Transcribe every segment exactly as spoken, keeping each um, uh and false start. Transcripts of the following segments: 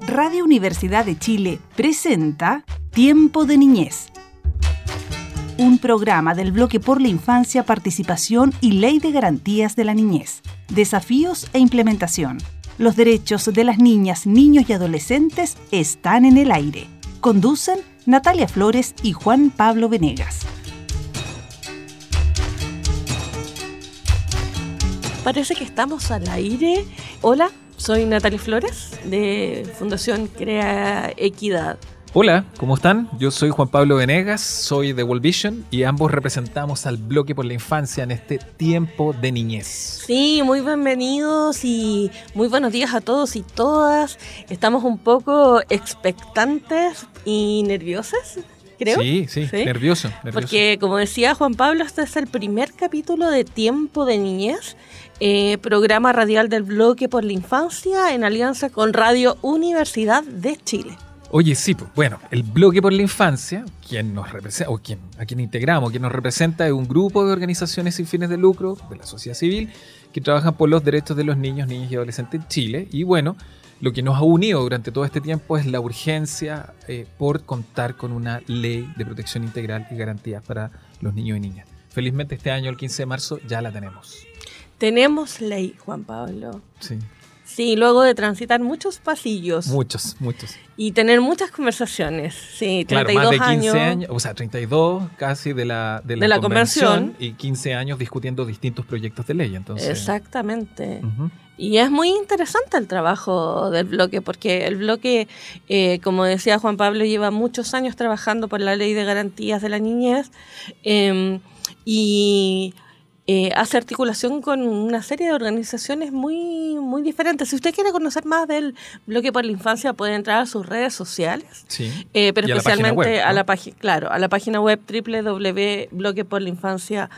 Radio Universidad de Chile presenta Tiempo de Niñez, un programa del Bloque por la Infancia, Participación y Ley de Garantías de la Niñez, desafíos e implementación. Los derechos de las niñas, niños y adolescentes están en el aire. Conducen Natalia Flores y Juan Pablo Venegas. Parece que estamos al aire. Hola, soy Natalia Flores de Fundación Crea Equidad. Hola, ¿cómo están? Yo soy Juan Pablo Venegas, soy de World Vision y ambos representamos al Bloque por la Infancia en este Tiempo de Niñez. Sí, muy bienvenidos y muy buenos días a todos y todas. Estamos un poco expectantes y nerviosas, creo. Sí, sí, ¿Sí? Nervioso, nervioso. Porque como decía Juan Pablo, este es el primer capítulo de Tiempo de Niñez, eh, programa radial del Bloque por la Infancia en alianza con Radio Universidad de Chile. Oye, sí, pues, bueno, el Bloque por la Infancia, quien nos representa, o quien, a quien integramos, quien nos representa es un grupo de organizaciones sin fines de lucro de la sociedad civil que trabajan por los derechos de los niños, niñas y adolescentes en Chile. Y bueno, lo que nos ha unido durante todo este tiempo es la urgencia eh, por contar con una ley de protección integral y garantías para los niños y niñas. Felizmente este año, el quince de marzo, ya la tenemos. Tenemos ley, Juan Pablo. Sí. Sí, luego de transitar muchos pasillos. Muchos, muchos. Y tener muchas conversaciones. Sí, treinta y dos claro, más de quince años, años, o sea, treinta y dos casi de la, de la, de la convención, convención. Y quince años discutiendo distintos proyectos de ley. Entonces, exactamente. Uh-huh. Y es muy interesante el trabajo del bloque, porque el bloque, eh, como decía Juan Pablo, lleva muchos años trabajando por la Ley de Garantías de la Niñez eh, y... Eh, hace articulación con una serie de organizaciones muy, muy diferentes. Si usted quiere conocer más del Bloque por la Infancia, puede entrar a sus redes sociales. Sí. Eh, pero y especialmente a la página a la página, web, ¿no? claro, a la página web doble u doble u doble u punto bloque por la infancia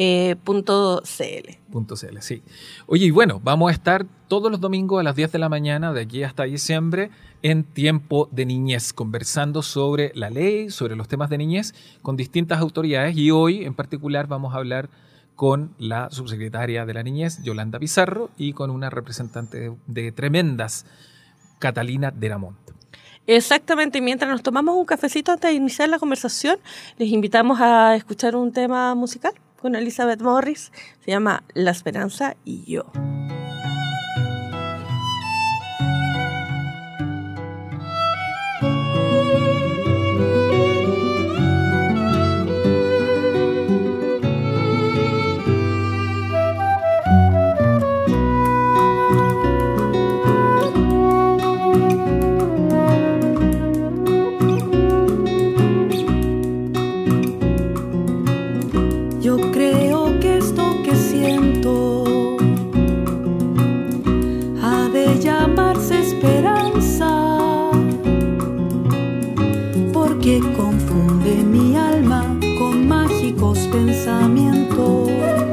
punto c l. .cl, sí. Oye, y bueno, vamos a estar todos los domingos a las diez de la mañana, de aquí hasta diciembre, en Tiempo de Niñez, conversando sobre la ley, sobre los temas de niñez, con distintas autoridades. Y hoy, en particular, vamos a hablar con la subsecretaria de la Niñez, Yolanda Pizarro, y con una representante de, de Tremendas, Catalina Deramont. Exactamente, y mientras nos tomamos un cafecito antes de iniciar la conversación, les invitamos a escuchar un tema musical con Elizabeth Morris, se llama La Esperanza y Yo. Que confunde mi alma con mágicos pensamientos.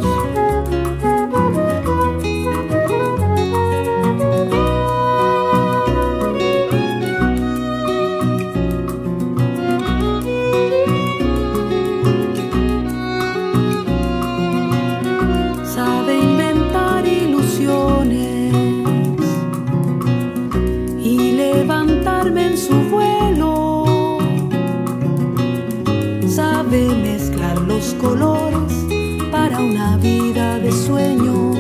Sabe inventar ilusiones y levantarme en su vuelo. Sabe mezclar los colores para una vida de sueños.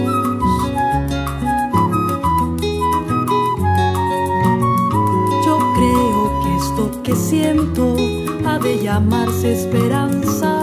Yo creo que esto que siento ha de llamarse esperanza.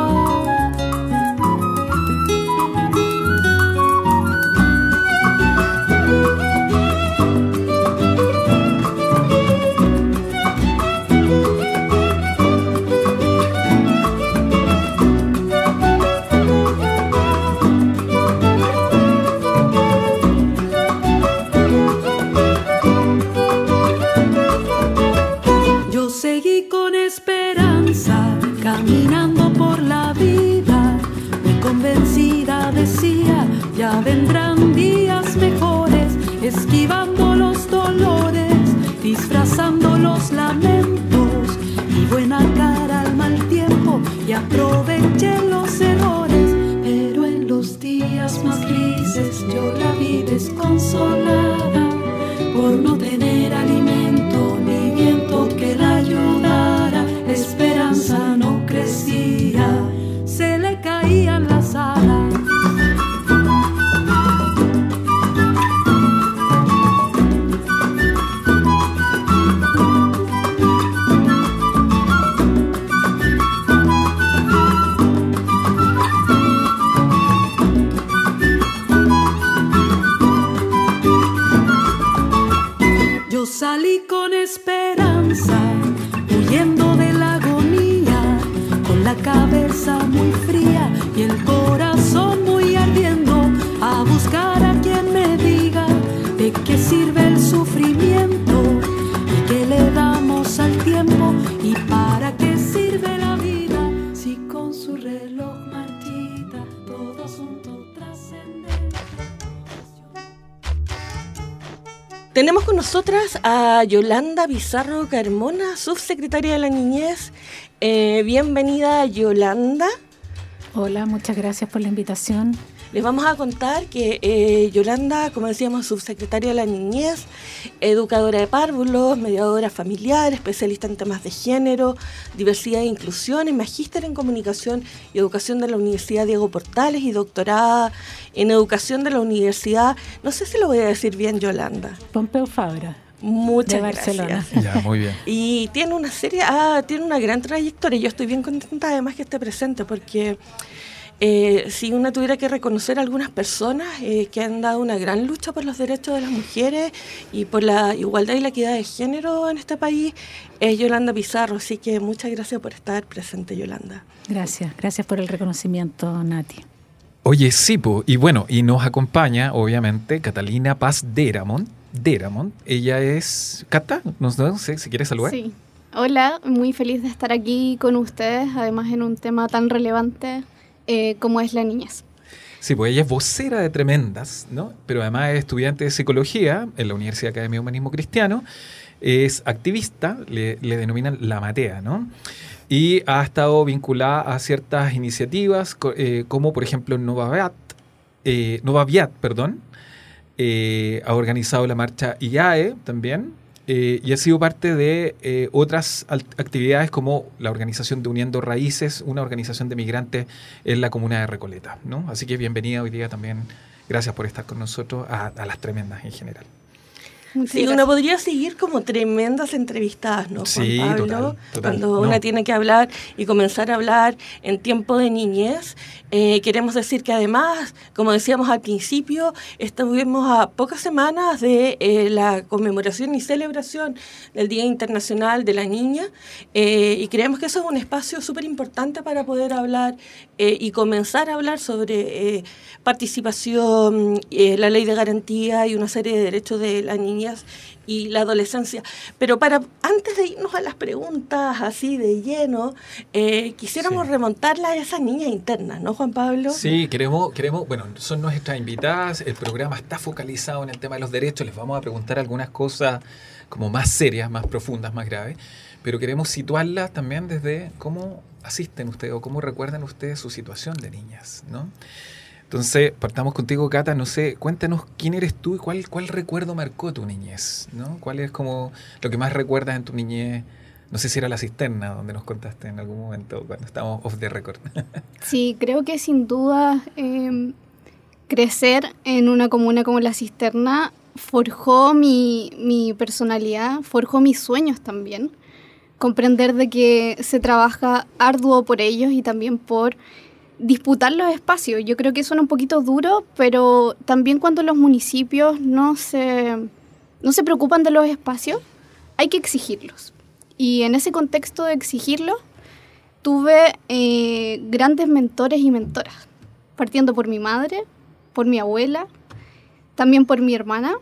Caminando por la vida, muy convencida decía, ya vendrán días mejores, esquivando los dolores, disfrazando los lamentos, y buena cara al mal tiempo, y aproveché los errores. Pero en los días más grises yo la vi desconsolada, por no tener alimento salí con esperanza, huyendo de la agonía, con la cabeza muy fría y el corazón muy ardiendo, a buscar a quien me diga de qué sirve el sufrimiento y qué le damos al tiempo y para qué sirve la vida si con su reloj marchita todo asunto trascendente. Tenemos con nosotras a Yolanda Pizarro Carmona, subsecretaria de la Niñez. Eh, bienvenida, Yolanda. Hola, muchas gracias por la invitación. Les vamos a contar que eh, Yolanda, como decíamos, subsecretaria de la Niñez, educadora de párvulos, mediadora familiar, especialista en temas de género, diversidad e inclusión, y magíster en comunicación y educación de la Universidad Diego Portales y doctorada en educación de la Universidad, no sé si lo voy a decir bien, Yolanda. Pompeu Fabra. Muchas de gracias. Barcelona. Ya, muy bien. Y tiene una serie, ah, tiene una gran trayectoria. Yo estoy bien contenta además que esté presente porque eh, si uno tuviera que reconocer a algunas personas eh, que han dado una gran lucha por los derechos de las mujeres y por la igualdad y la equidad de género en este país, es Yolanda Pizarro. Así que muchas gracias por estar presente, Yolanda. Gracias, gracias por el reconocimiento, Nati. Oye, sí, po, y bueno, y nos acompaña, obviamente, Catalina Paz Deramont. Deramont, ella es... Cata, no sé si quieres saludar. Sí, hola, muy feliz de estar aquí con ustedes, además en un tema tan relevante eh, como es la niñez. Sí, pues ella es vocera de Tremendas, ¿no? Pero además es estudiante de psicología en la Universidad Academia de Humanismo Cristiano, es activista, le, le denominan la Matea, ¿no? Y ha estado vinculada a ciertas iniciativas, eh, como por ejemplo Novaviat, eh, Novaviat, perdón, eh, ha organizado la marcha I A E también, eh, y ha sido parte de eh, otras actividades como la organización de Uniendo Raíces, una organización de migrantes en la comuna de Recoleta, ¿no? Así que bienvenida hoy día también, gracias por estar con nosotros, a, a las Tremendas en general. Muchas Sí, gracias. uno podría seguir como tremendas entrevistadas, ¿no, Juan Sí, Pablo? total, total. Cuando No. una tiene que hablar y comenzar a hablar en tiempo de niñez, eh, queremos decir que además, como decíamos al principio, estuvimos a pocas semanas de eh, la conmemoración y celebración del Día Internacional de la Niña, eh, y creemos que eso es un espacio súper importante para poder hablar eh, y comenzar a hablar sobre eh, participación, eh, la ley de garantía y una serie de derechos de la niña y la adolescencia. Pero para antes de irnos a las preguntas así de lleno, eh, quisiéramos Sí. remontarla a esas niñas internas, ¿no, Juan Pablo? Sí, queremos, queremos, bueno, son nuestras invitadas, el programa está focalizado en el tema de los derechos, les vamos a preguntar algunas cosas como más serias, más profundas, más graves, pero queremos situarlas también desde cómo asisten ustedes o cómo recuerdan ustedes su situación de niñas, ¿no? Entonces, partamos contigo, Cata, no sé, cuéntanos quién eres tú y cuál, cuál recuerdo marcó tu niñez, ¿no? ¿Cuál es como lo que más recuerdas en tu niñez? No sé si era la cisterna donde nos contaste en algún momento cuando estábamos off the record. Sí, creo que sin duda eh, crecer en una comuna como La Cisterna forjó mi, mi personalidad, forjó mis sueños también. Comprender de que se trabaja arduo por ellos y también por disputar los espacios. Yo creo que suena un poquito duro, pero también cuando los municipios no se, no se preocupan de los espacios, hay que exigirlos. Y en ese contexto de exigirlos, tuve eh, grandes mentores y mentoras, partiendo por mi madre, por mi abuela, también por mi hermana.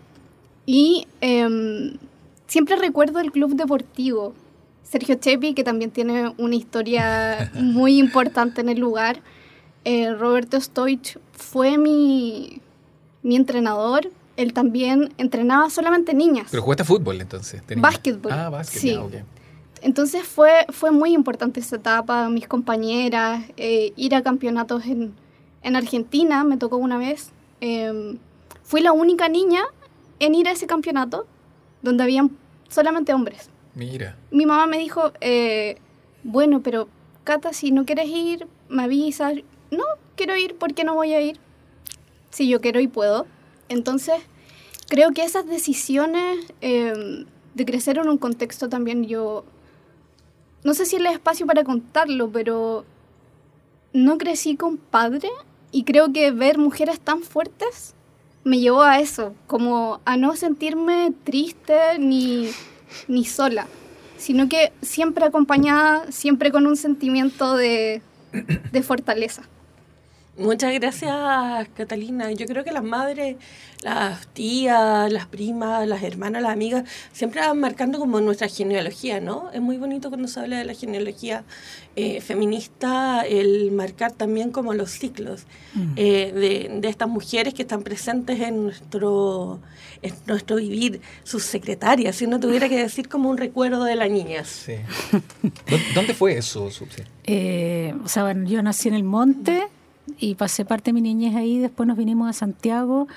Y eh, siempre recuerdo el club deportivo. Sergio Chepi, que también tiene una historia muy importante en el lugar. Eh, Roberto Stoich fue mi, mi entrenador. Él también entrenaba solamente niñas. Pero jugaste fútbol entonces. ¿Tenías? Básquetbol. Ah, básquet, sí. ah, ok. Entonces fue, fue muy importante esa etapa, mis compañeras, eh, ir a campeonatos en, en Argentina, me tocó una vez. Eh, fui la única niña en ir a ese campeonato donde habían solamente hombres. Mira. Mi mamá me dijo, eh, bueno, pero Cata, si no quieres ir, me avisas. No, quiero ir, ¿por qué no voy a ir? Si yo quiero y puedo. Entonces, creo que esas decisiones eh, de crecer en un contexto también yo... No sé si es el espacio para contarlo, pero no crecí con padre y creo que ver mujeres tan fuertes me llevó a eso, como a no sentirme triste ni, ni sola, sino que siempre acompañada, siempre con un sentimiento de, de fortaleza. Muchas gracias, Catalina. Yo creo que las madres, las tías, las primas, las hermanas, las amigas, siempre van marcando como nuestra genealogía, ¿no? Es muy bonito cuando se habla de la genealogía eh, feminista, el marcar también como los ciclos mm. eh, de, de estas mujeres que están presentes en nuestro, en nuestro vivir, sus secretarias, si uno tuviera que decir como un recuerdo de la niñez. Sí. ¿Dónde fue eso, Susi? Eh, o sea, bueno, yo nací en el monte y pasé parte de mi niñez ahí. Después nos vinimos a Santiago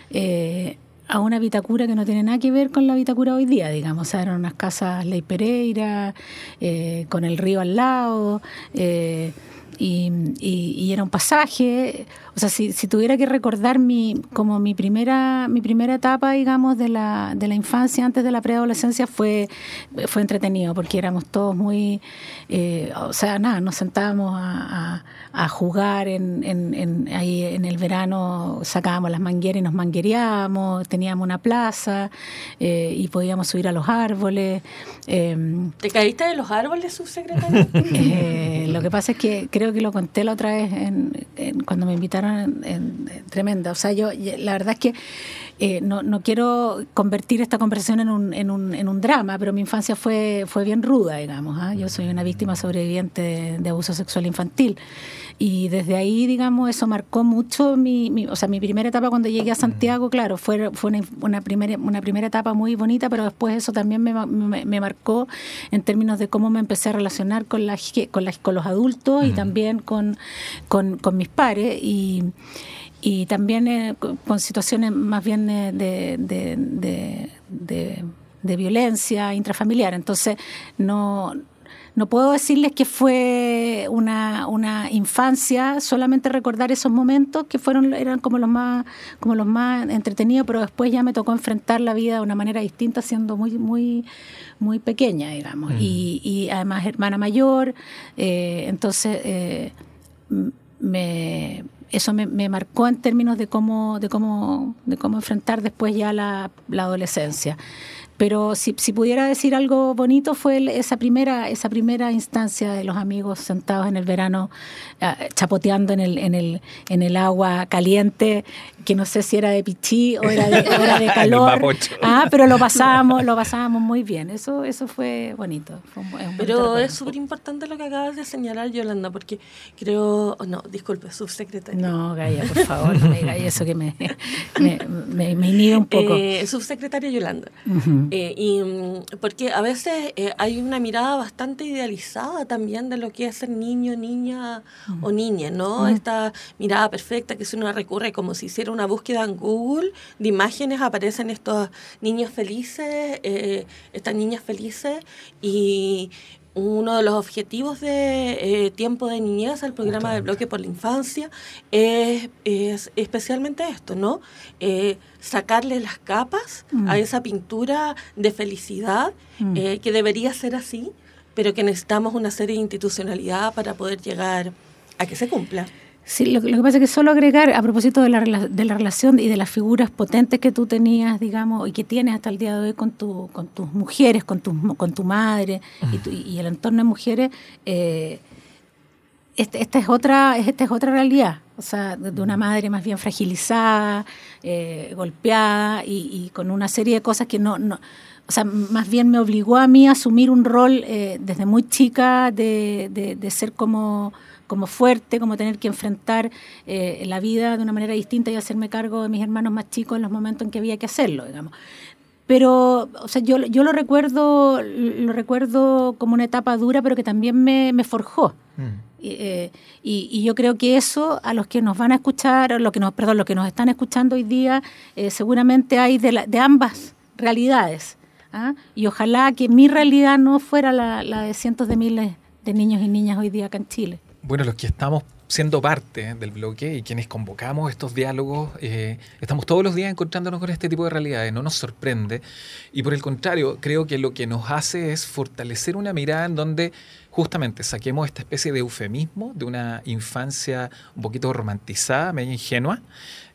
eh, a una Vitacura que no tiene nada que ver con la Vitacura hoy día, digamos. O sea, eran unas casas Ley Pereira, eh, con el río al lado, eh, y, y, y era un pasaje. O sea, si, si tuviera que recordar mi como mi primera mi primera etapa, digamos, de la de la infancia antes de la preadolescencia, fue fue entretenido, porque éramos todos muy, eh, o sea, nada, nos sentábamos a, a, a jugar en, en, en ahí en el verano, sacábamos las mangueras y nos manguereábamos, teníamos una plaza eh, y podíamos subir a los árboles. Eh, ¿Te caíste de los árboles, subsecretaria? eh, lo que pasa es que creo que lo conté la otra vez en, en, cuando me invitaron. En, en, en, tremenda, o sea, yo la verdad es que eh, no, no quiero convertir esta conversación en un, en un, en un drama, pero mi infancia fue, fue bien ruda, digamos, ¿eh? Yo soy una víctima sobreviviente de, de abuso sexual infantil, y desde ahí, digamos, eso marcó mucho mi, mi o sea, mi primera etapa cuando llegué a Santiago. Claro, fue, fue una, una, primera, una primera etapa muy bonita, pero después eso también me, me, me marcó en términos de cómo me empecé a relacionar con, la, con, la, con los adultos, uh-huh, y también con, con, con mis pares, y y también eh, con situaciones más bien de, de, de, de, de violencia intrafamiliar. Entonces, no, no puedo decirles que fue una, una infancia, solamente recordar esos momentos que fueron eran como los más como los más entretenidos, pero después ya me tocó enfrentar la vida de una manera distinta, siendo muy muy muy pequeña, digamos, mm. y, y además hermana mayor, eh, entonces eh, me eso me, me marcó en términos de cómo de cómo de cómo enfrentar después ya la, la adolescencia. Pero si, si pudiera decir algo bonito, fue esa primera esa primera instancia de los amigos sentados en el verano, uh, chapoteando en el en el en el agua caliente, que no sé si era de pichí o era de, o era de calor. Ah, pero lo pasábamos lo pasábamos muy bien. Eso eso fue bonito. Fue un, un pero es súper importante lo que acabas de señalar, Yolanda, porque creo... Oh, no, disculpe, subsecretaria. No, Gaya, por favor, no me diga eso que me, me, me, me inhibe un poco. Eh, subsecretaria Yolanda. Uh-huh. Eh, y porque a veces eh, hay una mirada bastante idealizada también de lo que es ser niño, niña uh-huh. o niña, ¿no? Uh-huh. Esta mirada perfecta que si uno recurre como si hiciera una búsqueda en Google de imágenes, aparecen estos niños felices, eh, estas niñas felices, y uno de los objetivos de eh, Tiempo de Niñez, el programa del Bloque por la Infancia, es, es especialmente esto, ¿no? Eh, sacarle las capas mm. a esa pintura de felicidad, mm. eh, que debería ser así, pero que necesitamos una serie de institucionalidad para poder llegar a que se cumpla. Sí, lo, lo que pasa es que solo agregar, a propósito de la, de la relación y de las figuras potentes que tú tenías, digamos, y que tienes hasta el día de hoy con tu, con tus mujeres, con tu, con tu madre y, tu, y el entorno de mujeres, eh, este, esta es otra, esta es otra realidad, o sea, de, de una madre más bien fragilizada, eh, golpeada y, y con una serie de cosas que no, no, o sea, más bien me obligó a mí a asumir un rol eh, desde muy chica de, de, de ser como como fuerte, como tener que enfrentar eh, la vida de una manera distinta y hacerme cargo de mis hermanos más chicos en los momentos en que había que hacerlo, digamos. Pero, o sea, yo, yo lo recuerdo lo recuerdo como una etapa dura, pero que también me, me forjó. Mm. Eh, y, y yo creo que eso, a los que nos van a escuchar, lo que nos, perdón, los que nos están escuchando hoy día, eh, seguramente hay de, la, de ambas realidades. ¿Ah? Y ojalá que mi realidad no fuera la, la de cientos de miles de niños y niñas hoy día acá en Chile. Bueno, los que estamos siendo parte del bloque y quienes convocamos estos diálogos, eh, estamos todos los días encontrándonos con este tipo de realidades, no nos sorprende, y por el contrario, creo que lo que nos hace es fortalecer una mirada en donde justamente saquemos esta especie de eufemismo de una infancia un poquito romantizada, medio ingenua,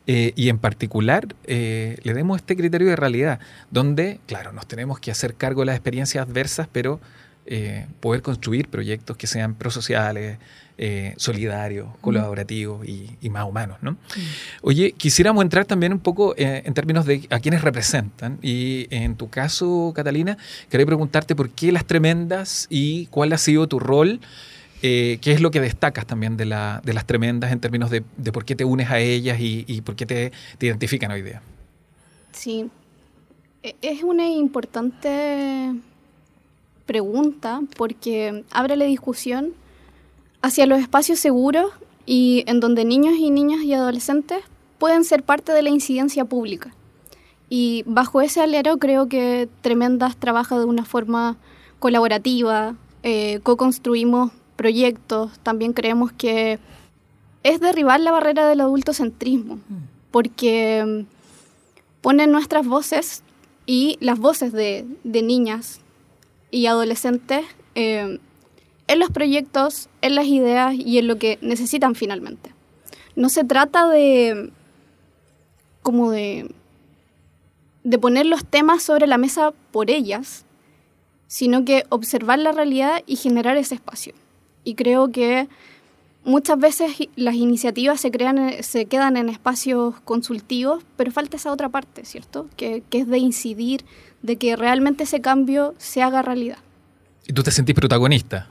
eh, y en particular eh, le demos este criterio de realidad, donde, claro, nos tenemos que hacer cargo de las experiencias adversas, pero eh, poder construir proyectos que sean prosociales, eh, solidarios, colaborativos y, y más humanos, ¿no? Mm. Oye, quisiéramos entrar también un poco eh, en términos de a quienes representan, y en tu caso, Catalina, quería preguntarte por qué Las Tremendas y cuál ha sido tu rol. Eh, ¿Qué es lo que destacas también de, la, de Las Tremendas en términos de, de por qué te unes a ellas y, y por qué te, te identifican hoy día? Sí, es una importante pregunta porque abre la discusión hacia los espacios seguros y en donde niños y niñas y adolescentes pueden ser parte de la incidencia pública. Y bajo ese alero creo que Tremendas trabaja de una forma colaborativa, eh, co-construimos proyectos. También creemos que es derribar la barrera del adultocentrismo, porque ponen nuestras voces y las voces de, de niñas y adolescentes eh, en los proyectos, en las ideas y en lo que necesitan finalmente. No se trata de como de, de poner los temas sobre la mesa por ellas, sino que observar la realidad y generar ese espacio. Y creo que muchas veces las iniciativas se crean, se quedan en espacios consultivos, pero falta esa otra parte, ¿cierto? Que, que es de incidir, de que realmente ese cambio se haga realidad. ¿Y tú te sentís protagonista?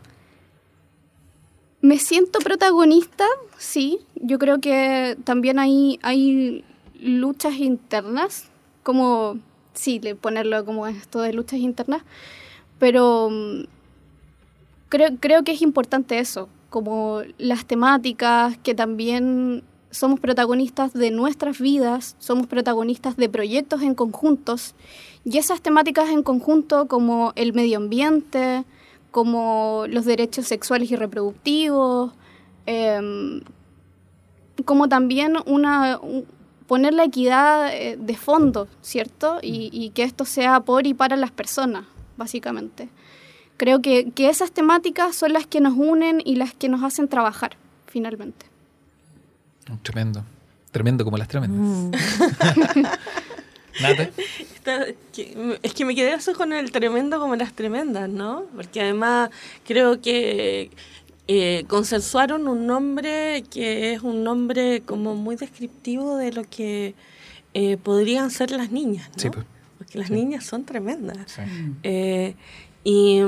Me siento protagonista, sí. Yo creo que también hay, hay luchas internas, como, sí, ponerlo como esto de luchas internas, pero creo, creo que es importante eso, como las temáticas, que también somos protagonistas de nuestras vidas, somos protagonistas de proyectos en conjuntos, y esas temáticas en conjunto como el medio ambiente, como los derechos sexuales y reproductivos, eh, como también una, un, poner la equidad de fondo, ¿cierto? Y, y que esto sea por y para las personas, básicamente. Creo que, que esas temáticas son las que nos unen y las que nos hacen trabajar, finalmente. Tremendo. Tremendo como Las Tremendas. Mm. ¿Nate? Es que me quedé eso con el tremendo como Las Tremendas, ¿no? Porque además creo que eh, consensuaron un nombre que es un nombre como muy descriptivo de lo que eh, podrían ser las niñas, ¿no? Sí, pues. Porque las sí. niñas son tremendas. Sí. Eh, y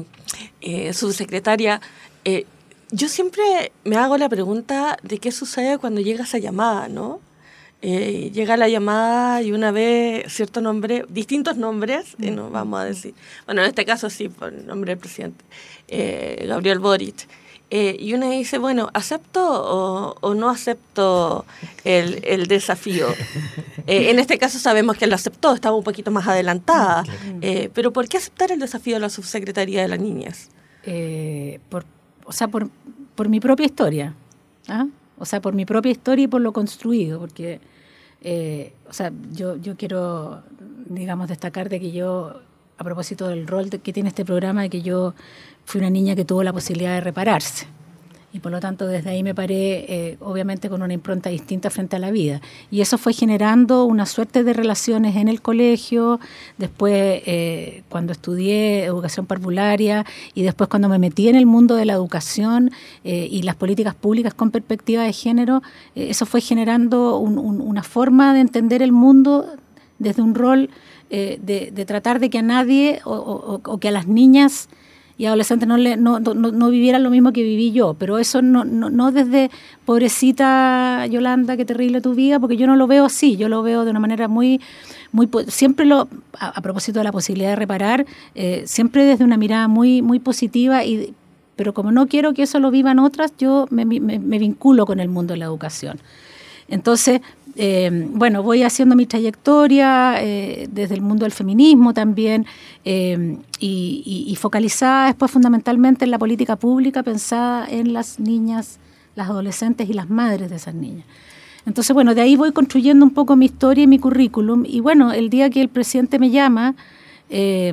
eh, subsecretaria, eh, yo siempre me hago la pregunta de qué sucede cuando llega esa llamada, ¿no? Eh, llega la llamada y una vez cierto nombre, distintos nombres, eh, no vamos a decir, bueno, en este caso sí, por el nombre del presidente, eh, Gabriel Boric, eh, y una dice, bueno, ¿acepto o, o no acepto el, el desafío? Eh, en este caso sabemos que él lo aceptó, estaba un poquito más adelantada, eh, pero ¿por qué aceptar el desafío de la Subsecretaría de las Niñas? Eh, por, o sea, por, por mi propia historia, ¿ah? O sea, por mi propia historia y por lo construido, porque, eh, o sea, yo, yo quiero, digamos, destacar de que yo, a propósito del rol de, que tiene este programa, de que yo fui una niña que tuvo la posibilidad de repararse. Y por lo tanto, desde ahí me paré, eh, obviamente, con una impronta distinta frente a la vida. Y eso fue generando una suerte de relaciones en el colegio, después eh, cuando estudié educación parvularia y después cuando me metí en el mundo de la educación eh, y las políticas públicas con perspectiva de género, eh, eso fue generando un, un, una forma de entender el mundo desde un rol eh, de, de tratar de que a nadie o, o, o que a las niñas y adolescentes no, le, no, no, no vivieran lo mismo que viví yo, pero eso no, no, no desde pobrecita Yolanda, qué terrible tu vida, porque yo no lo veo así, yo lo veo de una manera muy, muy siempre lo, a, a propósito de la posibilidad de reparar, eh, siempre desde una mirada muy, muy positiva, y, pero como no quiero que eso lo vivan otras, yo me, me, me vinculo con el mundo de la educación. Entonces, eh, bueno, voy haciendo mi trayectoria eh, desde el mundo del feminismo también eh, y, y, y focalizada después fundamentalmente en la política pública pensada en las niñas, las adolescentes y las madres de esas niñas. Entonces, bueno, de ahí voy construyendo un poco mi historia y mi currículum. Y bueno, el día que el presidente me llama, eh,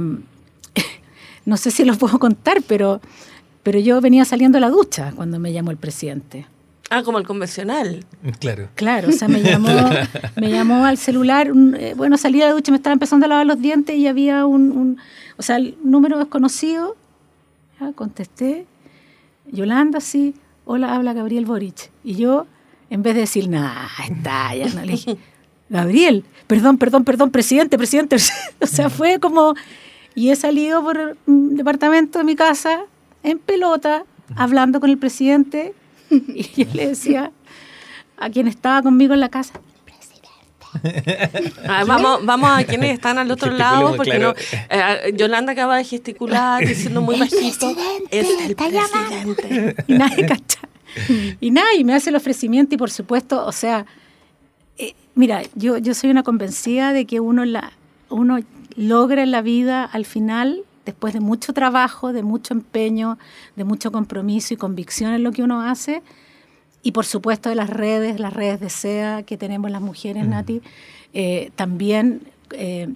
no sé si lo puedo contar, pero, pero yo venía saliendo de la ducha cuando me llamó el presidente. Ah, como el convencional. Claro. Claro, o sea, me llamó, me llamó al celular, un, eh, bueno, salí a la ducha, me estaba empezando a lavar los dientes y había un, un o sea, el número desconocido, ya, contesté, Yolanda, sí, hola, habla Gabriel Boric. Y yo, en vez de decir, nada, está, ya no, le dije, Gabriel, perdón, perdón, perdón, presidente, presidente. O sea, fue como, y he salido por un departamento de mi casa, en pelota, hablando con el presidente, y yo le decía a quien estaba conmigo en la casa, ah, vamos, vamos a quienes están al otro lado, porque claro. no, eh, Yolanda acaba de gesticular diciendo muy bajito, es el presidente. Y nadie cacha. Y nadie me hace el ofrecimiento y por supuesto, o sea, eh, mira, yo, yo soy una convencida de que uno, la, uno logra en la vida al final, después de mucho trabajo, de mucho empeño, de mucho compromiso y convicción en lo que uno hace, y por supuesto de las redes, las redes de S E A que tenemos las mujeres, mm. Nati, eh, también eh,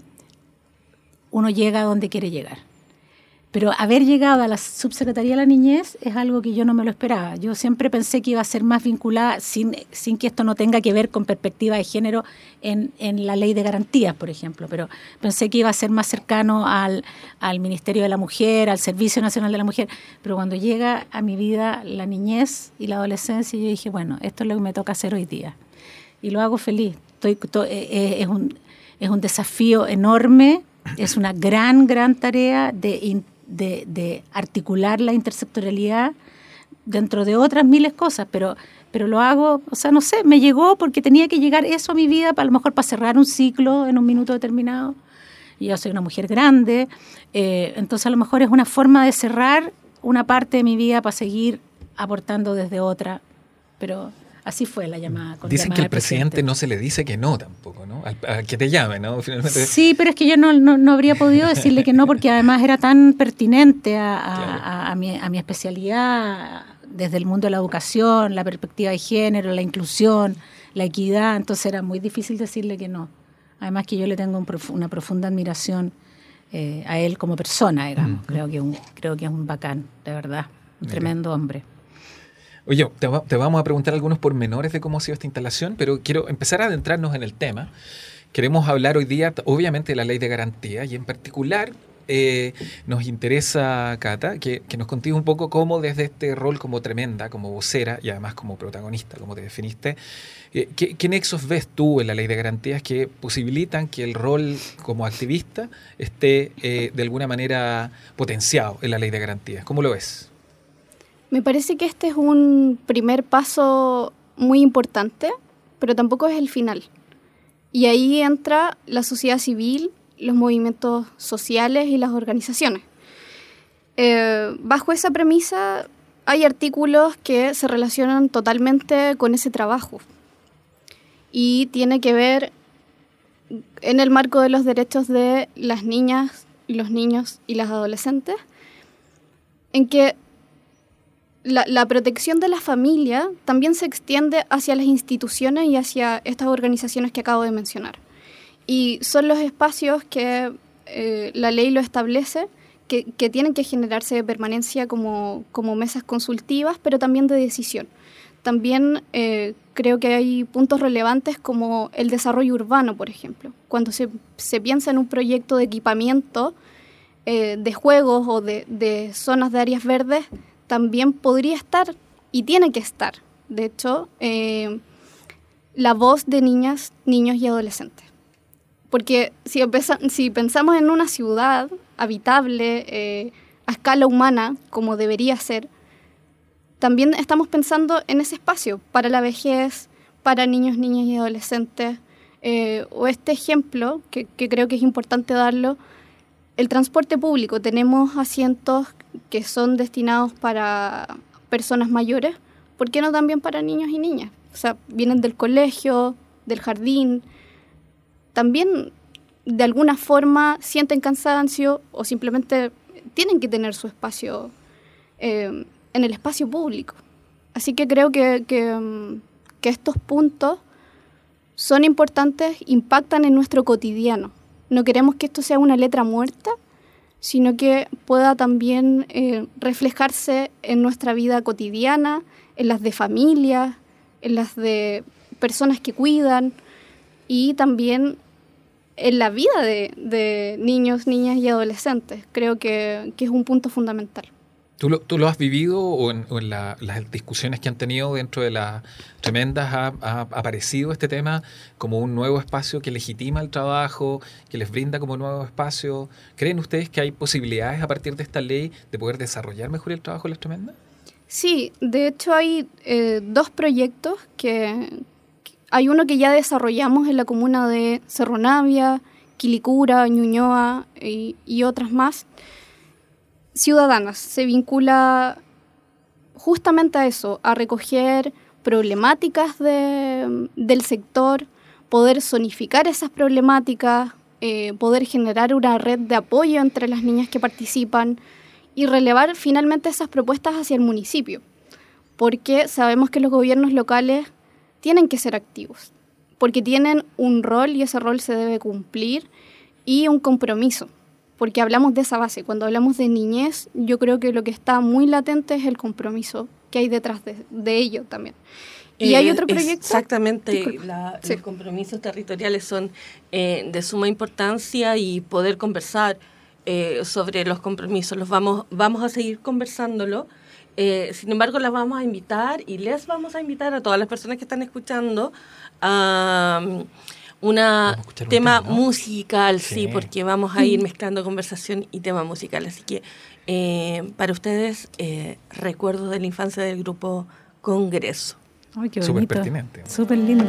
uno llega a donde quiere llegar. Pero haber llegado a la Subsecretaría de la Niñez es algo que yo no me lo esperaba. Yo siempre pensé que iba a ser más vinculada, sin, sin que esto no tenga que ver con perspectiva de género en, en la ley de garantías, por ejemplo, pero pensé que iba a ser más cercano al, al Ministerio de la Mujer, al Servicio Nacional de la Mujer. Pero cuando llega a mi vida la niñez y la adolescencia, yo dije, bueno, esto es lo que me toca hacer hoy día. Y lo hago feliz. Estoy, estoy, es, un, es un desafío enorme, es una gran, gran tarea de De, de articular la intersectorialidad dentro de otras miles cosas, pero, pero lo hago, o sea, no sé, me llegó porque tenía que llegar eso a mi vida, para, a lo mejor para cerrar un ciclo en un minuto determinado. Y yo soy una mujer grande, eh, entonces a lo mejor es una forma de cerrar una parte de mi vida para seguir aportando desde otra, pero así fue la llamada. Con Dicen llamada que el presidente, presidente no se le dice que no tampoco, ¿no? A, a que te llame, ¿no? Finalmente. Sí, pero es que yo no, no, no habría podido decirle que no, porque además era tan pertinente a, a, claro. a, a, mi, a mi especialidad, desde el mundo de la educación, la perspectiva de género, la inclusión, la equidad, entonces era muy difícil decirle que no. Además que yo le tengo un prof, una profunda admiración eh, a él como persona, digamos. Mm. Creo que, un, creo que es un bacán, de verdad, un Mira. tremendo hombre. Oye, te, va, te vamos a preguntar algunos pormenores de cómo ha sido esta instalación, pero quiero empezar a adentrarnos en el tema. Queremos hablar hoy día, obviamente, de la ley de garantía y en particular eh, nos interesa, Cata, que, que nos contigo un poco cómo desde este rol como tremenda, como vocera y además como protagonista, como te definiste, eh, ¿qué, ¿qué nexos ves tú en la ley de garantías que posibilitan que el rol como activista esté eh, de alguna manera potenciado en la ley de garantías? ¿Cómo lo ves? Me parece que este es un primer paso muy importante, pero tampoco es el final. Y ahí entra la sociedad civil, los movimientos sociales y las organizaciones. Eh, bajo esa premisa hay artículos que se relacionan totalmente con ese trabajo. Y tiene que ver en el marco de los derechos de las niñas, los niños y las adolescentes, en que La, la protección de la familia también se extiende hacia las instituciones y hacia estas organizaciones que acabo de mencionar. Y son los espacios que eh, la ley lo establece, que, que tienen que generarse de permanencia como, como mesas consultivas, pero también de decisión. También eh, creo que hay puntos relevantes como el desarrollo urbano, por ejemplo. Cuando se, se piensa en un proyecto de equipamiento eh, de juegos o de, de zonas de áreas verdes, también podría estar y tiene que estar, de hecho, eh, la voz de niñas, niños y adolescentes. Porque si, empeza, si pensamos en una ciudad habitable, eh, a escala humana, como debería ser, también estamos pensando en ese espacio para la vejez, para niños, niñas y adolescentes. Eh, o este ejemplo, que, que creo que es importante darlo, el transporte público. Tenemos asientos que son destinados para personas mayores, ¿por qué no también para niños y niñas? O sea, vienen del colegio, del jardín, también de alguna forma sienten cansancio o simplemente tienen que tener su espacio eh, en el espacio público. Así que creo que, que, que estos puntos son importantes, impactan en nuestro cotidiano. No queremos que esto sea una letra muerta, sino que pueda también eh, reflejarse en nuestra vida cotidiana, en las de familia, en las de personas que cuidan y también en la vida de, de niños, niñas y adolescentes. Creo que, que es un punto fundamental. ¿Tú lo, tú lo has vivido o en, o en la, las discusiones que han tenido dentro de las tremendas ha, ha aparecido este tema como un nuevo espacio que legitima el trabajo, que les brinda como nuevo espacio? ¿Creen ustedes que hay posibilidades a partir de esta ley de poder desarrollar mejor el trabajo de las tremendas? Sí, de hecho hay eh, dos proyectos que... Hay uno que ya desarrollamos en la comuna de Cerro Navia, Quilicura, Ñuñoa y, y otras más. Ciudadanas, se vincula justamente a eso, a recoger problemáticas de, del sector, poder zonificar esas problemáticas, eh, poder generar una red de apoyo entre las niñas que participan y relevar finalmente esas propuestas hacia el municipio, porque sabemos que los gobiernos locales tienen que ser activos, porque tienen un rol y ese rol se debe cumplir y un compromiso. Porque hablamos de esa base. Cuando hablamos de niñez, yo creo que lo que está muy latente es el compromiso que hay detrás de, de ello también. Y eh, hay otro proyecto... Exactamente, la, sí. Los compromisos territoriales son eh, de suma importancia y poder conversar eh, sobre los compromisos. Los vamos, vamos a seguir conversándolo. Eh, sin embargo, las vamos a invitar y les vamos a invitar a todas las personas que están escuchando a... Um, un tema, tema ¿no? musical, sí. sí, porque vamos a ir mezclando conversación y tema musical. Así que eh, para ustedes, eh, recuerdos de la infancia del grupo Congreso. Ay, qué bonito. Súper pertinente. Súper lindo.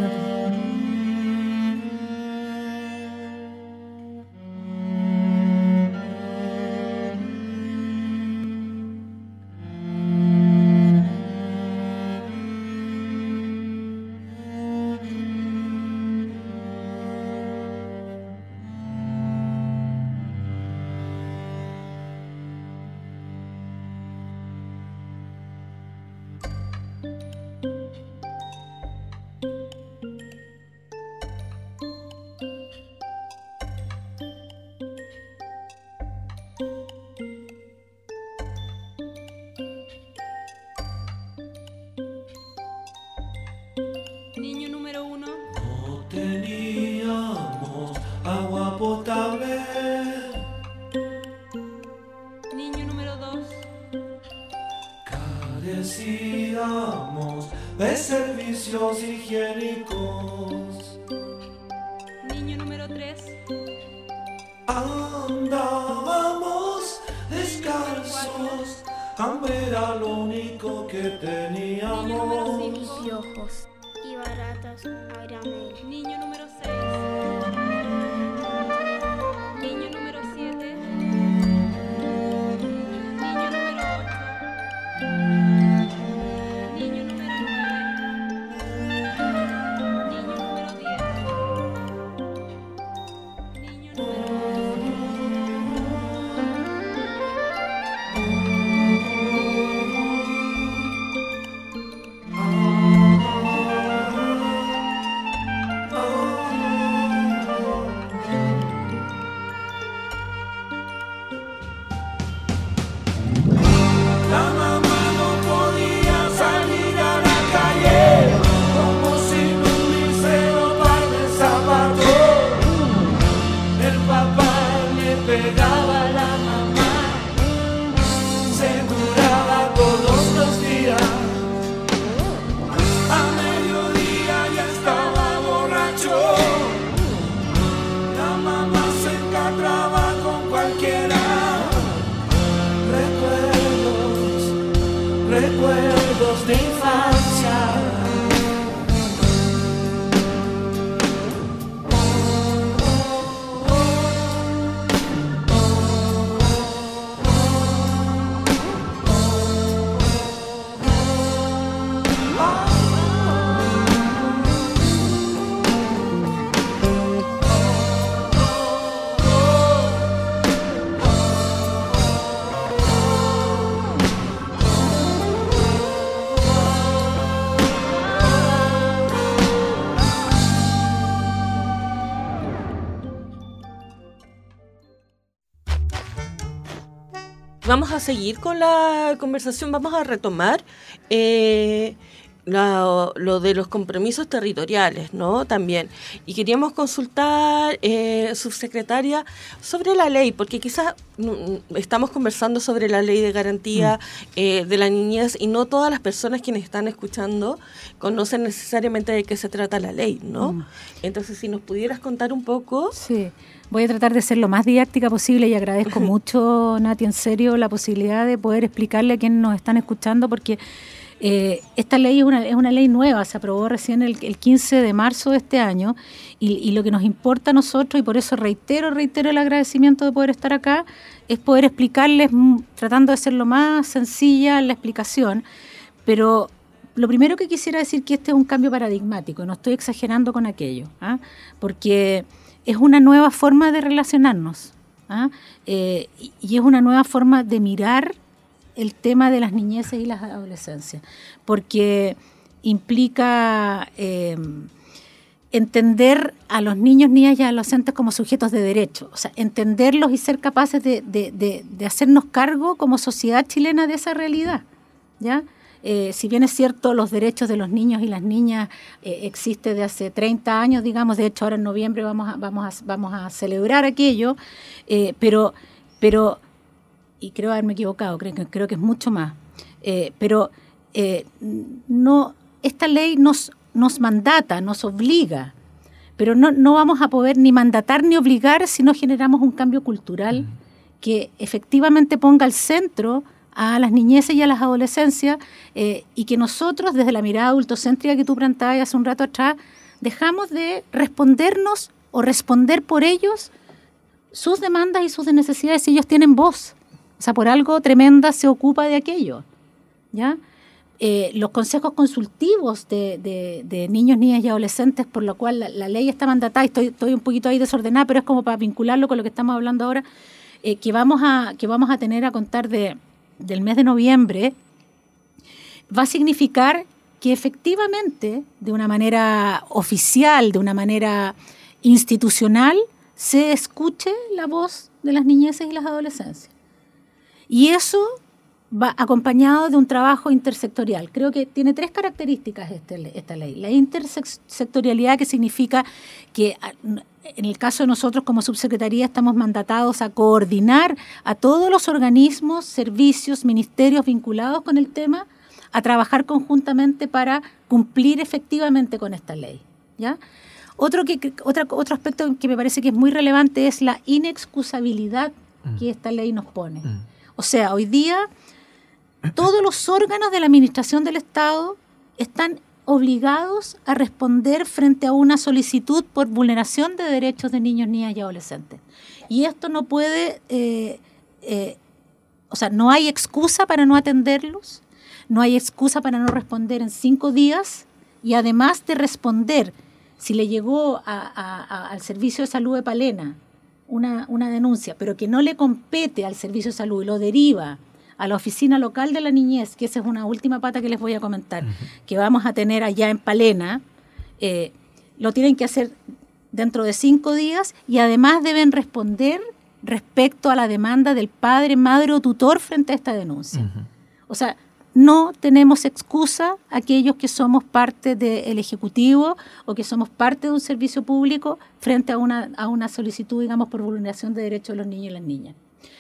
De servicios higiénicos. Niño número tres. Andábamos descalzos, hambre era lo único que teníamos. Niño número cinco. Y ojos y baratas a granel. Niño número seis. Niño número siete. Niño número ocho. Niño número nueve. Niño número diez. Niño número recuerdos de infancia. Vamos a seguir con la conversación, vamos a retomar eh, lo, lo de los compromisos territoriales, ¿no? También. Y queríamos consultar, eh, subsecretaria, sobre la ley, porque quizás mm, estamos conversando sobre la ley de garantía mm. eh, de la niñez y no todas las personas quienes están escuchando conocen necesariamente de qué se trata la ley, ¿no? Mm. Entonces, si nos pudieras contar un poco. Sí, voy a tratar de ser lo más didáctica posible y agradezco mucho, Nati, en serio, la posibilidad de poder explicarle a quienes nos están escuchando, porque Eh, esta ley es una, es una ley nueva, se aprobó recién el, el quince de marzo de este año y, y lo que nos importa a nosotros, y por eso reitero, reitero el agradecimiento de poder estar acá, es poder explicarles, tratando de ser lo más sencilla en la explicación, pero lo primero que quisiera decir que este es un cambio paradigmático, no estoy exagerando con aquello, ¿ah? Porque es una nueva forma de relacionarnos, ¿ah? eh, y, y es una nueva forma de mirar el tema de las niñeces y las adolescencias, porque implica eh, entender a los niños, niñas y adolescentes como sujetos de derecho, o sea, entenderlos y ser capaces de, de, de, de hacernos cargo como sociedad chilena de esa realidad, ¿ya? Eh, si bien es cierto, los derechos de los niños y las niñas eh, existen de hace treinta años, digamos, de hecho ahora en noviembre vamos a, vamos a, vamos a celebrar aquello, eh, pero, pero y creo haberme equivocado, creo que, creo que es mucho más. Eh, pero eh, no, esta ley nos, nos mandata, nos obliga, pero no, no vamos a poder ni mandatar ni obligar si no generamos un cambio cultural que efectivamente ponga al centro a las niñeces y a las adolescencias eh, y que nosotros, desde la mirada adultocéntrica que tú planteabas hace un rato atrás, dejamos de respondernos o responder por ellos sus demandas y sus necesidades si ellos tienen voz. O sea, por algo Tremenda se ocupa de aquello, ¿ya? Eh, los consejos consultivos de, de, de niños, niñas y adolescentes, por lo cual la, la ley está mandatada, y estoy, estoy un poquito ahí desordenada, pero es como para vincularlo con lo que estamos hablando ahora, eh, que, vamos a, que vamos a tener a contar de, del mes de noviembre, va a significar que efectivamente, de una manera oficial, de una manera institucional, se escuche la voz de las niñeces y las adolescencias. Y eso va acompañado de un trabajo intersectorial. Creo que tiene tres características este, esta ley. La intersectorialidad, que significa que en el caso de nosotros como subsecretaría estamos mandatados a coordinar a todos los organismos, servicios, ministerios vinculados con el tema, a trabajar conjuntamente para cumplir efectivamente con esta ley, ¿ya? Otro, que, otra, otro aspecto que me parece que es muy relevante es la inexcusabilidad mm. que esta ley nos pone. Mm. O sea, hoy día todos los órganos de la administración del Estado están obligados a responder frente a una solicitud por vulneración de derechos de niños, niñas y adolescentes. Y esto no puede, eh, eh, o sea, no hay excusa para no atenderlos, no hay excusa para no responder en cinco días, y además de responder, si le llegó a, a, a, al Servicio de Salud de Palena Una, una denuncia, pero que no le compete al Servicio de Salud y lo deriva a la oficina local de la niñez, que esa es una última pata que les voy a comentar, uh-huh. que vamos a tener allá en Palena, eh, lo tienen que hacer dentro de cinco días y además deben responder respecto a la demanda del padre, madre o tutor frente a esta denuncia. Uh-huh. O sea, no tenemos excusa aquellos que somos parte del Ejecutivo o que somos parte de un servicio público frente a una, a una solicitud, digamos, por vulneración de derechos de los niños y las niñas.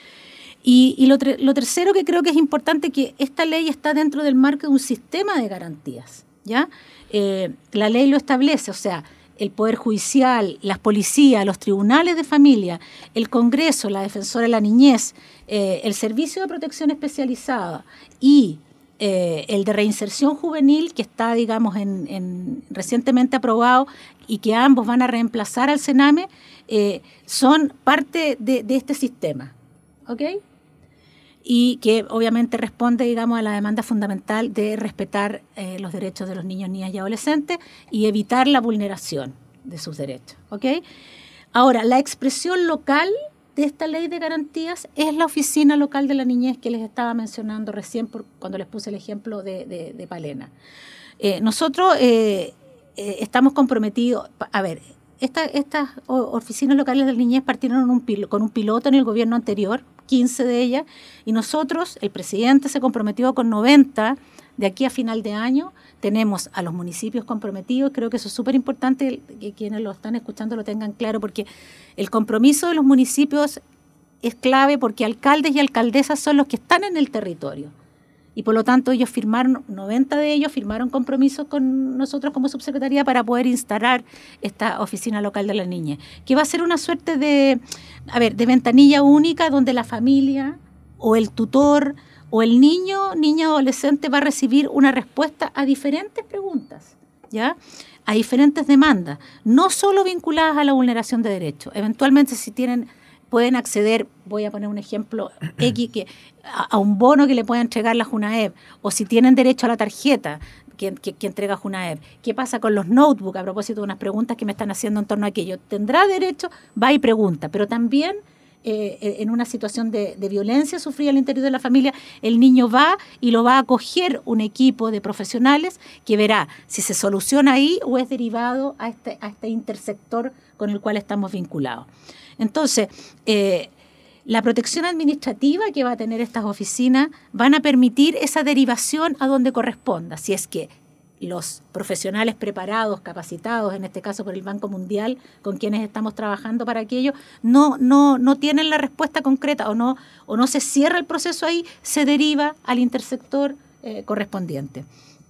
Y, y lo, tre- lo tercero que creo que es importante, que esta ley está dentro del marco de un sistema de garantías, ¿ya? Eh, la ley lo establece, o sea, el Poder Judicial, las policías, los tribunales de familia, el Congreso, la Defensora de la Niñez, eh, el Servicio de Protección Especializada y Eh, el de reinserción juvenil, que está, digamos, en, en recientemente aprobado y que ambos van a reemplazar al Sename, eh, son parte de, de este sistema, ¿ok? Y que obviamente responde, digamos, a la demanda fundamental de respetar eh, los derechos de los niños, niñas y adolescentes y evitar la vulneración de sus derechos, ¿ok? Ahora, la expresión local de esta ley de garantías es la oficina local de la niñez que les estaba mencionando recién por, cuando les puse el ejemplo de, de, de Palena. Eh, nosotros eh, eh, estamos comprometidos, a ver, esta, estas oficinas locales de la niñez partieron un pil, con un piloto en el gobierno anterior, quince de ellas, y nosotros, el presidente se comprometió con noventa de aquí a final de año. Tenemos a los municipios comprometidos, creo que eso es súper importante que quienes lo están escuchando lo tengan claro, porque el compromiso de los municipios es clave porque alcaldes y alcaldesas son los que están en el territorio. Y por lo tanto ellos firmaron, noventa de ellos firmaron compromisos con nosotros como subsecretaría para poder instalar esta oficina local de la niñez, que va a ser una suerte de, a ver, de ventanilla única donde la familia o el tutor o el niño, niña adolescente va a recibir una respuesta a diferentes preguntas, ¿ya? A diferentes demandas, no solo vinculadas a la vulneración de derechos. Eventualmente si tienen... pueden acceder, voy a poner un ejemplo, X, que, a, a un bono que le pueda entregar la JUNAEP, o si tienen derecho a la tarjeta que, que, que entrega JUNAEP. ¿Qué pasa con los notebooks? A propósito de unas preguntas que me están haciendo en torno a aquello. Tendrá derecho, va y pregunta, pero también eh, en una situación de, de violencia sufrida al interior de la familia, el niño va y lo va a acoger un equipo de profesionales que verá si se soluciona ahí o es derivado a este, a este intersector con el cual estamos vinculados. Entonces, eh, la protección administrativa que va a tener estas oficinas van a permitir esa derivación a donde corresponda, si es que los profesionales preparados, capacitados, en este caso por el Banco Mundial, con quienes estamos trabajando para aquello, no, no, no tienen la respuesta concreta o no, o no se cierra el proceso ahí, se deriva al intersector eh, correspondiente.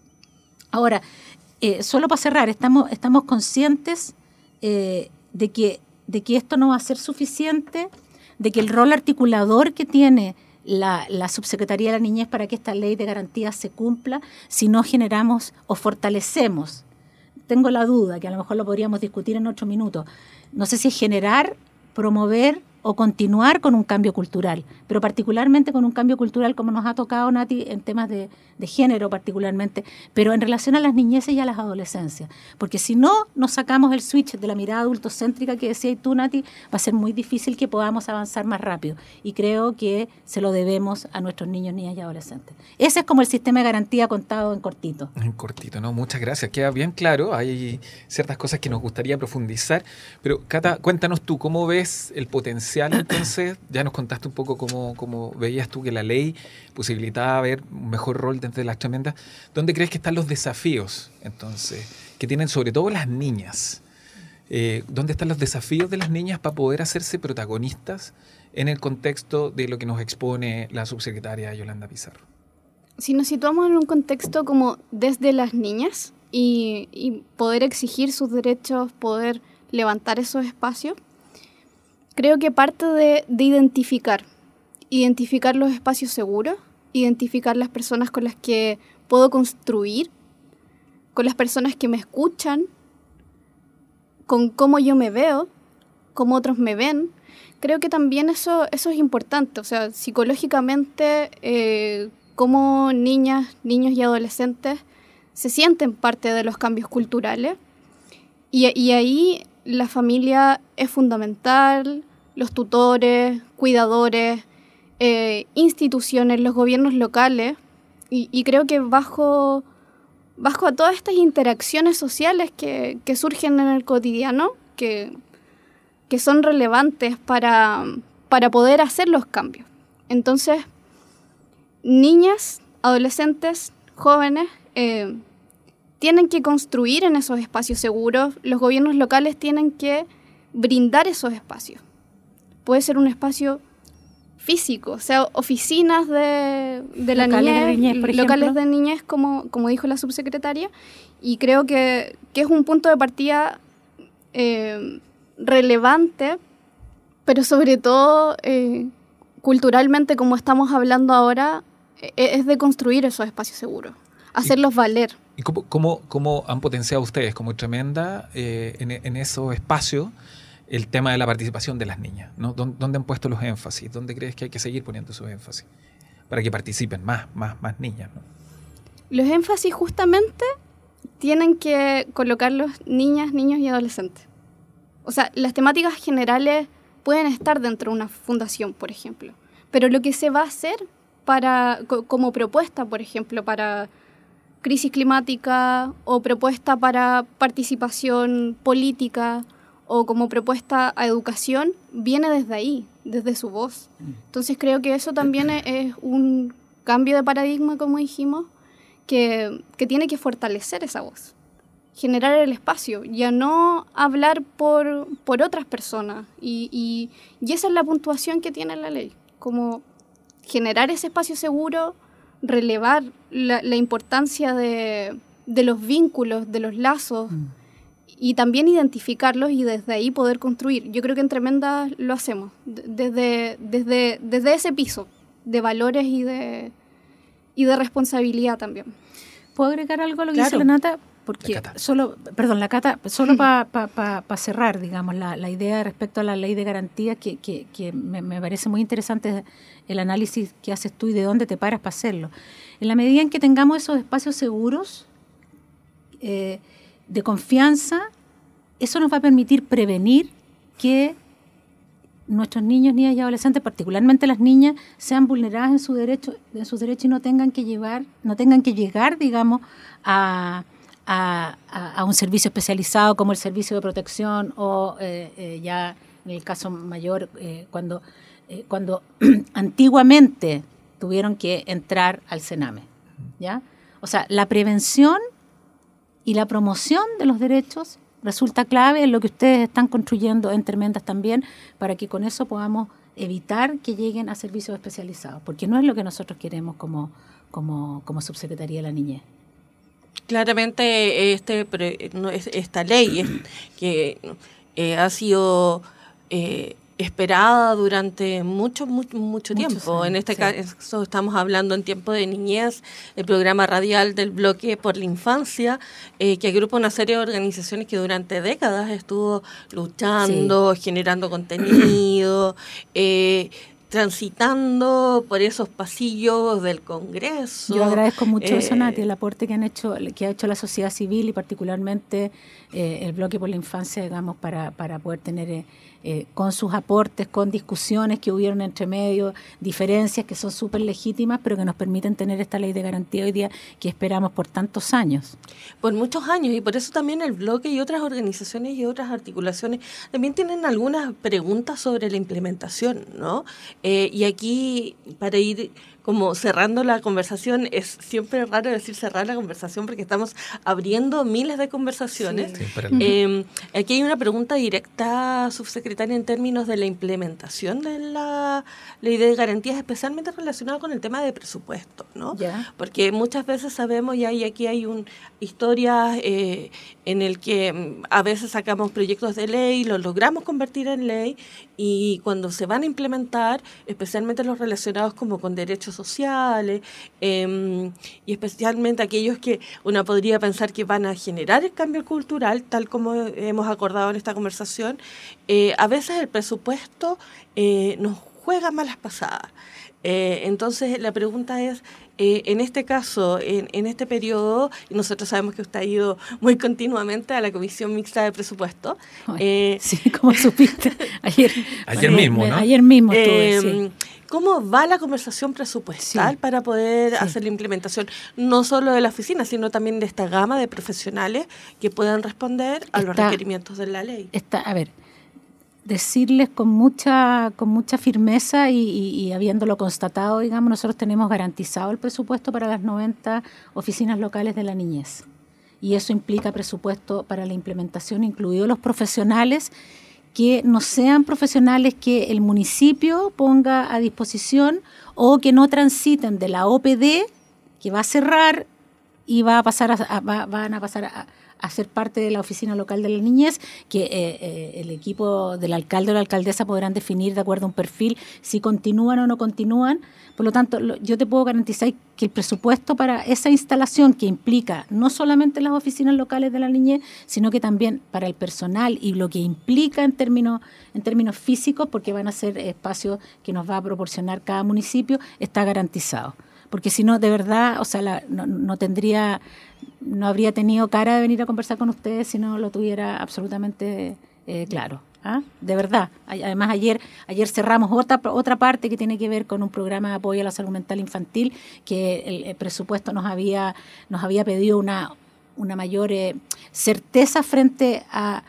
Ahora, eh, solo para cerrar, estamos, estamos conscientes eh, de que de que esto no va a ser suficiente, de que el rol articulador que tiene la, la Subsecretaría de la Niñez para que esta ley de garantías se cumpla, si no generamos o fortalecemos, tengo la duda, que a lo mejor lo podríamos discutir en ocho minutos, no sé si es generar, promover o continuar con un cambio cultural, pero particularmente con un cambio cultural como nos ha tocado, Nati, en temas de, de género particularmente, pero en relación a las niñeces y a las adolescencias, porque si no nos sacamos el switch de la mirada adultocéntrica que decías tú, Nati, va a ser muy difícil que podamos avanzar más rápido, y creo que se lo debemos a nuestros niños, niñas y adolescentes. Ese es como el sistema de garantía contado en cortito. En cortito, ¿no? Muchas gracias, queda bien claro, hay ciertas cosas que nos gustaría profundizar, pero Cata, cuéntanos tú, ¿cómo ves el potencial? Entonces, ya nos contaste un poco cómo, cómo veías tú que la ley posibilitaba ver un mejor rol desde las tremendas. ¿Dónde crees que están los desafíos, entonces, que tienen sobre todo las niñas? Eh, ¿Dónde están los desafíos de las niñas para poder hacerse protagonistas en el contexto de lo que nos expone la subsecretaria Yolanda Pizarro? Si nos situamos en un contexto como desde las niñas y, y poder exigir sus derechos, poder levantar esos espacios, creo que parte de, de identificar, identificar los espacios seguros, identificar las personas con las que puedo construir, con las personas que me escuchan, con cómo yo me veo, cómo otros me ven. Creo que también eso, eso es importante, o sea, psicológicamente, eh, cómo niñas, niños y adolescentes se sienten parte de los cambios culturales. Y, y ahí la familia es fundamental, los tutores, cuidadores, eh, instituciones, los gobiernos locales, y, y creo que bajo, bajo a todas estas interacciones sociales que, que surgen en el cotidiano, que, que son relevantes para, para poder hacer los cambios. Entonces, niñas, adolescentes, jóvenes, eh, tienen que construir en esos espacios seguros, los gobiernos locales tienen que brindar esos espacios. Puede ser un espacio físico, o sea, oficinas de, de la locales niñez, de niñez, por locales ejemplo. de niñez, como, como dijo la subsecretaria, y creo que, que es un punto de partida eh, relevante, pero sobre todo eh, culturalmente, como estamos hablando ahora, eh, es de construir esos espacios seguros, hacerlos valer. ¿Y cómo, cómo, cómo han potenciado ustedes como Tremenda eh, en, en esos espacios el tema de la participación de las niñas, ¿no? ¿Dónde han puesto los énfasis? ¿Dónde crees que hay que seguir poniendo esos énfasis para que participen más, más, más niñas, ¿no? Los énfasis justamente tienen que colocarlos niñas, niños y adolescentes. O sea, las temáticas generales pueden estar dentro de una fundación, por ejemplo, pero lo que se va a hacer para, como propuesta, por ejemplo, para crisis climática o propuesta para participación política o como propuesta a educación, viene desde ahí, desde su voz. Entonces creo que eso también es, es un cambio de paradigma, como dijimos, que, que tiene que fortalecer esa voz, generar el espacio, ya no hablar por, por otras personas. Y, y, y esa es la puntuación que tiene la ley, como generar ese espacio seguro, relevar la, la importancia de, de los vínculos, de los lazos, mm. y también identificarlos y desde ahí poder construir. Yo creo que en Tremendas lo hacemos, desde, desde, desde ese piso de valores y de, y de responsabilidad también. ¿Puedo agregar algo a lo que Claro. dice la Nata? Porque La Cata. solo, perdón, la Cata, solo para pa, pa, pa cerrar, digamos, la, la idea respecto a la ley de garantías, que, que, que me, me parece muy interesante el análisis que haces tú y de dónde te paras para hacerlo. En la medida en que tengamos esos espacios seguros, eh, de confianza, eso nos va a permitir prevenir que nuestros niños, niñas y adolescentes, particularmente las niñas, sean vulneradas en su derecho, en sus derechos y no tengan que llevar, no tengan que llegar, digamos, a A, a, a un servicio especializado como el servicio de protección o eh, eh, ya en el caso mayor eh, cuando, eh, cuando antiguamente tuvieron que entrar al Sename, ¿ya? O sea, la prevención y la promoción de los derechos resulta clave en lo que ustedes están construyendo en Tremendas también, para que con eso podamos evitar que lleguen a servicios especializados, porque no es lo que nosotros queremos como, como, como Subsecretaría de la Niñez. Claramente este pre- no, es- esta ley es, que eh, ha sido eh, esperada durante mucho, mucho, mucho Muchos tiempo. años, En este sí. caso estamos hablando en Tiempo de Niñez, el programa radial del Bloque por la Infancia, eh, que agrupa una serie de organizaciones que durante décadas estuvo luchando, generando contenido, eh, transitando por esos pasillos del Congreso. Yo agradezco mucho eh, eso, Nati, el aporte que han hecho, que ha hecho la sociedad civil y particularmente eh, el Bloque por la Infancia, digamos, para, para poder tener eh, eh, con sus aportes, con discusiones que hubieron entre medio, diferencias que son súper legítimas, pero que nos permiten tener esta ley de garantía hoy día que esperamos por tantos años. Por muchos años, y por eso también el bloque y otras organizaciones y otras articulaciones también tienen algunas preguntas sobre la implementación, ¿no? Eh, y aquí, para ir como cerrando la conversación, es siempre raro decir cerrar la conversación porque estamos abriendo miles de conversaciones. Sí, para el- Eh, aquí hay una pregunta directa, subsecretaria, en términos de la implementación de la ley de garantías, especialmente relacionada con el tema de presupuesto, ¿no? Ya. Porque muchas veces sabemos, y hay, aquí hay un historias eh, en el que mm, a veces sacamos proyectos de ley, los logramos convertir en ley, y cuando se van a implementar, especialmente los relacionados como con derechos sociales, eh, y especialmente aquellos que uno podría pensar que van a generar el cambio cultural, tal como hemos acordado en esta conversación, eh, a veces el presupuesto eh, nos juega malas pasadas. Eh, entonces la pregunta es, eh, en este caso, en, en este periodo, y nosotros sabemos que usted ha ido muy continuamente a la Comisión Mixta de Presupuesto. Ay, eh, sí, como supiste. Ayer, Ayer me- mismo, me- ¿no? Ayer mismo estuve, eh, sí. ¿Cómo va la conversación presupuestal Sí. para poder Sí. hacer la implementación, no solo de la oficina, sino también de esta gama de profesionales que puedan responder a los Está- requerimientos de la ley? Está, a ver, decirles con mucha con mucha firmeza y, y- y habiéndolo constatado, digamos, nosotros tenemos garantizado el presupuesto para las noventa oficinas locales de la niñez. Y eso implica presupuesto para la implementación, incluidos los profesionales, que no sean profesionales que el municipio ponga a disposición o que no transiten de la O P D, que va a cerrar y va a pasar a, a- va- van a pasar a, a ser parte de la oficina local de la niñez, que eh, eh, el equipo del alcalde o la alcaldesa podrán definir de acuerdo a un perfil si continúan o no continúan. Por lo tanto, lo- yo te puedo garantizar que el presupuesto para esa instalación, que implica no solamente las oficinas locales de la niñez, sino que también para el personal y lo que implica en términos, en términos físicos, porque van a ser espacios que nos va a proporcionar cada municipio, está garantizado. Porque si no, de verdad, o sea, la- no, no tendría, no habría tenido cara de venir a conversar con ustedes si no lo tuviera absolutamente eh, claro. ¿Ah? De verdad. Ay- Además, ayer ayer cerramos otra otra parte que tiene que ver con un programa de apoyo a la salud mental infantil, que el, el presupuesto nos había nos había pedido una, una mayor eh, certeza frente a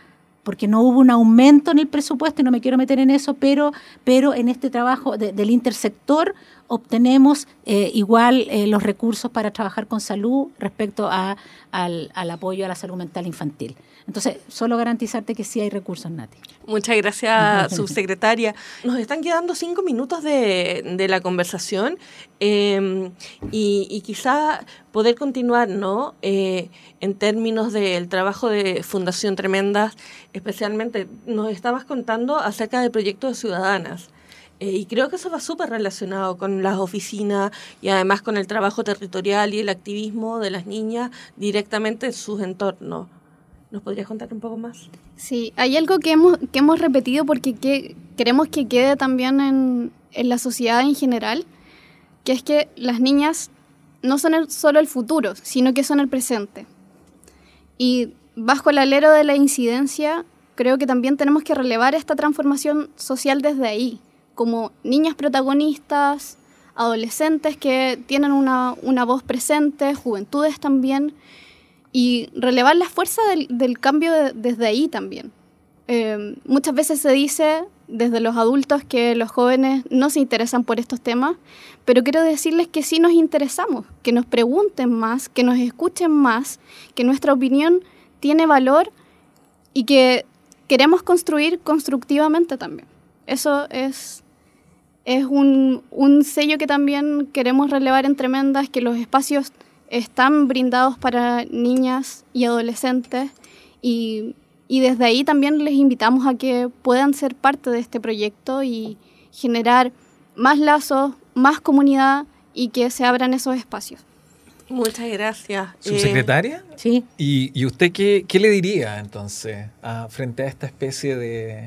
porque no hubo un aumento en el presupuesto y no me quiero meter en eso, pero, pero en este trabajo de, del intersector obtenemos eh, igual eh, los recursos para trabajar con salud respecto a, al, al apoyo a la salud mental infantil. Entonces, solo garantizarte que sí hay recursos, Nati. Muchas gracias, subsecretaria. Nos están quedando cinco minutos de, de la conversación eh, y, y quizá poder continuar, ¿no? Eh, en términos del trabajo de Fundación Tremendas, especialmente nos estabas contando acerca del proyecto de Ciudadanas. Eh, y creo que eso va súper relacionado con las oficinas y además con el trabajo territorial y el activismo de las niñas directamente en sus entornos. ¿Nos podrías contar un poco más? Sí, hay algo que hemos, que hemos repetido porque que, queremos que quede también en, en la sociedad en general, que es que las niñas no son el, solo el futuro, sino que son el presente. Y bajo el alero de la incidencia, creo que también tenemos que relevar esta transformación social desde ahí, como niñas protagonistas, adolescentes que tienen una, una voz presente, juventudes también, y relevar la fuerza del, del cambio de, desde ahí también. Eh, muchas veces se dice desde los adultos que los jóvenes no se interesan por estos temas, pero quiero decirles que sí nos interesamos, que nos pregunten más, que nos escuchen más, que nuestra opinión tiene valor y que queremos construir constructivamente también. Eso es, es un, un sello que también queremos relevar en Tremendas, que los espacios están brindados para niñas y adolescentes y, y desde ahí también les invitamos a que puedan ser parte de este proyecto y generar más lazos, más comunidad y que se abran esos espacios. Muchas gracias. ¿Subsecretaria? Eh, sí. ¿Y, y usted qué, qué le diría entonces a, frente a esta especie de,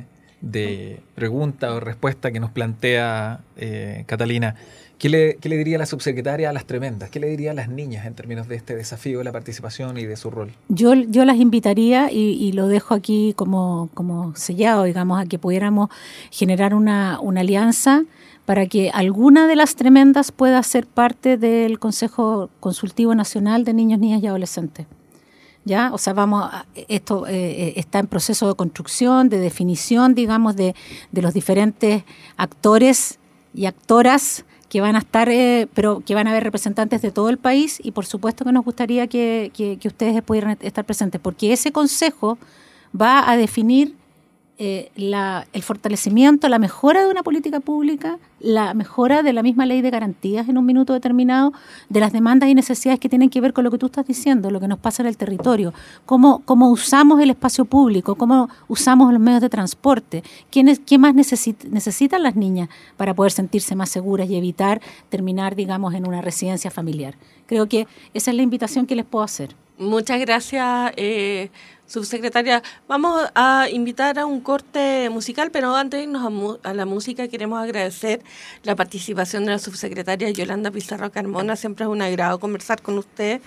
de pregunta o respuesta que nos plantea eh, Catalina? ¿Qué le, ¿Qué le diría la subsecretaria a las Tremendas? ¿Qué le diría a las niñas en términos de este desafío de la participación y de su rol? Yo, yo las invitaría, y, y lo dejo aquí como, como sellado, digamos, a que pudiéramos generar una, una alianza para que alguna de las Tremendas pueda ser parte del Consejo Consultivo Nacional de Niños, Niñas y Adolescentes. ¿Ya? O sea, vamos a, esto eh, está en proceso de construcción, de definición, digamos, de, de los diferentes actores y actoras que van a estar, eh, pero que van a haber representantes de todo el país, y por supuesto que nos gustaría que, que, que ustedes pudieran estar presentes, porque ese consejo va a definir eh, la, el fortalecimiento, la mejora de una política pública, la mejora de la misma ley de garantías en un minuto determinado, de las demandas y necesidades que tienen que ver con lo que tú estás diciendo, lo que nos pasa en el territorio, cómo, cómo usamos el espacio público, cómo usamos los medios de transporte, quiénes, qué más necesit, necesitan las niñas para poder sentirse más seguras y evitar terminar, digamos, en una residencia familiar. Creo que esa es la invitación que les puedo hacer. Muchas gracias, eh, subsecretaria. Vamos a invitar a un corte musical, pero antes de irnos a, mu- a la música queremos agradecer la participación de la subsecretaria Yolanda Pizarro Carmona. Siempre es un agrado conversar con usted.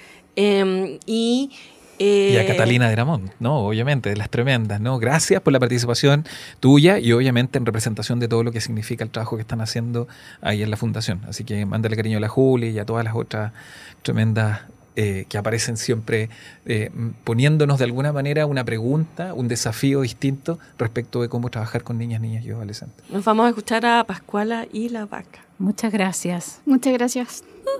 Eh, y, eh, y a Catalina Dramont, ¿no? Obviamente, de las Tremendas, ¿no? Gracias por la participación tuya y obviamente en representación de todo lo que significa el trabajo que están haciendo ahí en la Fundación. Así que mándale cariño a la Juli y a todas las otras tremendas Eh, que aparecen siempre eh, poniéndonos de alguna manera una pregunta, un desafío distinto respecto de cómo trabajar con niñas, niñas y adolescentes. Nos vamos a escuchar a Pascuala y la Vaca. Muchas gracias. Muchas gracias.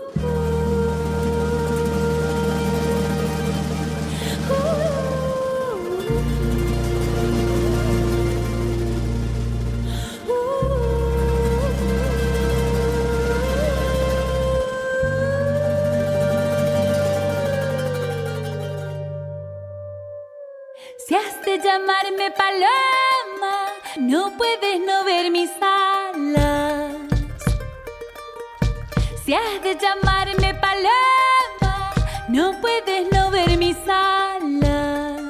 Si has de llamarme paloma, no puedes no ver mis alas. Si has de llamarme paloma, no puedes no ver mis alas.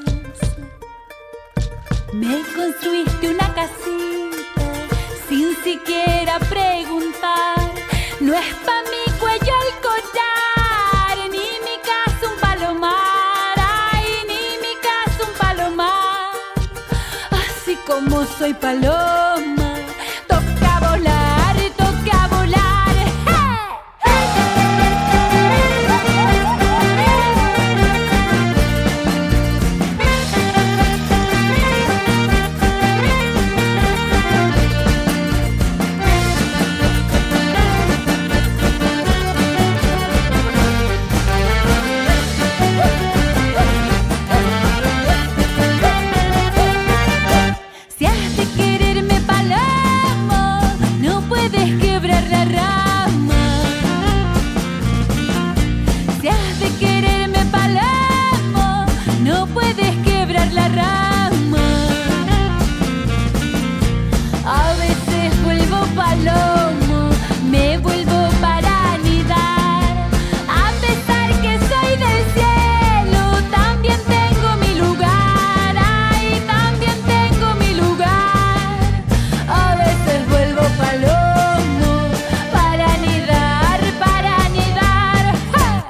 Me construiste una casita sin siquiera preguntar. No es pa' mi cuello el collar, ni mi casa un palomar. Ay, ni mi casa un palomar. Así como soy paloma, toca volar, toca volar. ¡Hey! puedes quebrar la rama. Si has de quererme palomo, no puedes quebrar la rama. A veces vuelvo palomo, me vuelvo para anidar. A pesar que soy del cielo, también tengo mi lugar. Ay, también tengo mi lugar. A veces vuelvo palomo para anidar, para anidar. ¡Ja!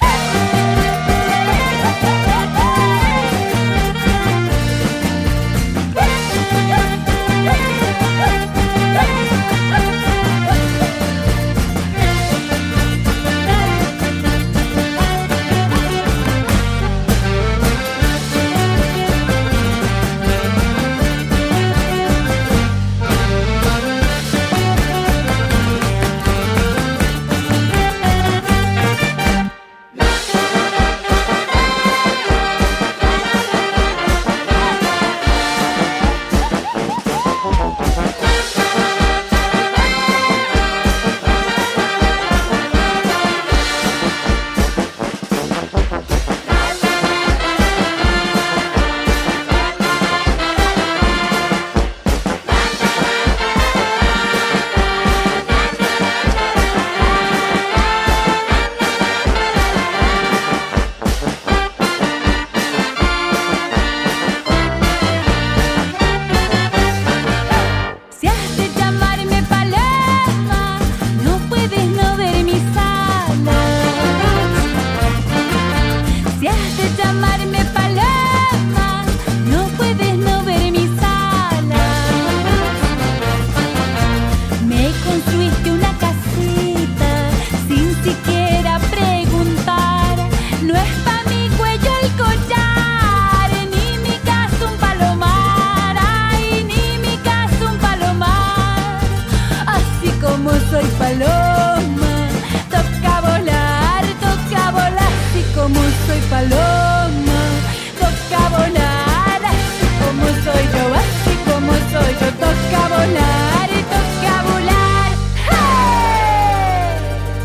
Si has de llamarme paloma, no puedes no ver mis alas. Si has de llamarme paloma, no puedes no ver mis alas. Me construiste una casita sin siquiera preguntar. No es pa' mi cuello el collar, ni mi casa un palomar. Ay, ni mi casa un palomar. Así como soy paloma, toca volar, toca volar. Así como soy paloma, toca volar. Así como soy yo, así como soy yo, toca volar y toca volar. ¡Hey!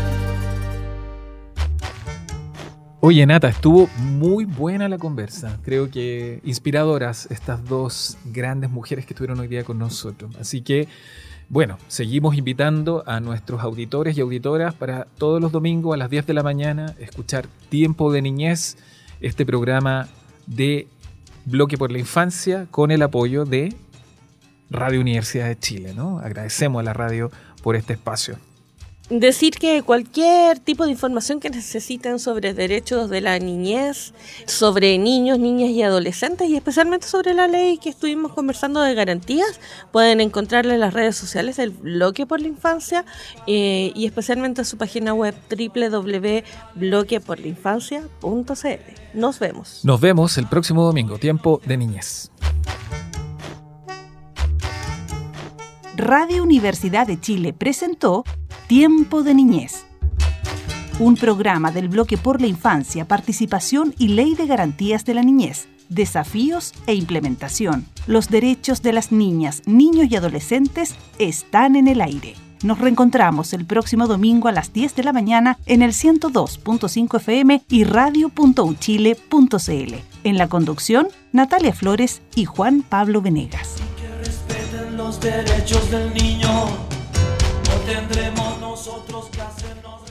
Oye, Nata, estuvo muy buena la conversa. Creo que inspiradoras estas dos grandes mujeres que estuvieron hoy día con nosotros. Así que, bueno, seguimos invitando a nuestros auditores y auditoras para todos los domingos a las diez de la mañana escuchar Tiempo de Niñez, este programa de Bloque por la Infancia con el apoyo de Radio Universidad de Chile, ¿no? Agradecemos a la radio por este espacio. Decir que cualquier tipo de información que necesiten sobre derechos de la niñez, sobre niños, niñas y adolescentes, y especialmente sobre la ley que estuvimos conversando de garantías, pueden encontrarla en las redes sociales del Bloque por la Infancia eh, y especialmente en su página web doble u doble u doble u punto bloque por la infancia punto c l. Nos vemos. Nos vemos el próximo domingo, Tiempo de Niñez. Radio Universidad de Chile presentó Tiempo de Niñez, un programa del Bloque por la Infancia, Participación y Ley de Garantías de la Niñez, Desafíos e Implementación. Los derechos de las niñas, niños y adolescentes están en el aire. Nos reencontramos el próximo domingo a las diez de la mañana en el ciento dos punto cinco F M y radio punto u chile punto c l. En la conducción, Natalia Flores y Juan Pablo Venegas. Que respeten los derechos del niño, no tendremos nosotros que hacernos